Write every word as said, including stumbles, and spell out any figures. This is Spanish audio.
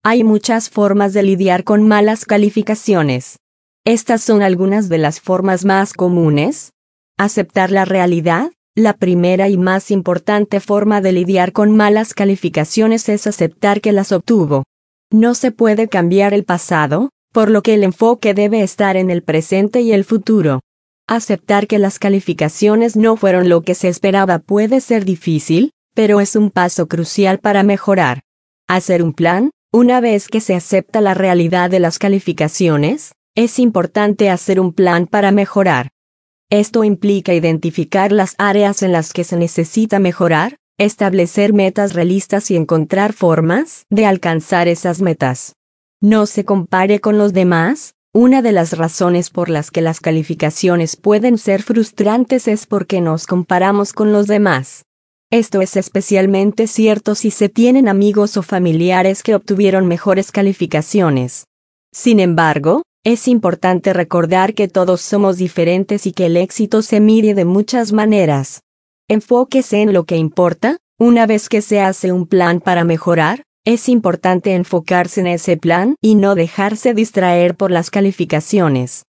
Hay muchas formas de lidiar con malas calificaciones. Estas son algunas de las formas más comunes. Aceptar la realidad. La primera y más importante forma de lidiar con malas calificaciones es aceptar que las obtuvo. No se puede cambiar el pasado, por lo que el enfoque debe estar en el presente y el futuro. Aceptar que las calificaciones no fueron lo que se esperaba puede ser difícil, pero es un paso crucial para mejorar. Hacer un plan. Una vez que se acepta la realidad de las calificaciones, es importante hacer un plan para mejorar. Esto implica identificar las áreas en las que se necesita mejorar, establecer metas realistas y encontrar formas de alcanzar esas metas. No se compare con los demás. Una de las razones por las que las calificaciones pueden ser frustrantes es porque nos comparamos con los demás. Esto es especialmente cierto si se tienen amigos o familiares que obtuvieron mejores calificaciones. Sin embargo, es importante recordar que todos somos diferentes y que el éxito se mide de muchas maneras. Enfóquese en lo que importa. Una vez que se hace un plan para mejorar, es importante enfocarse en ese plan y no dejarse distraer por las calificaciones.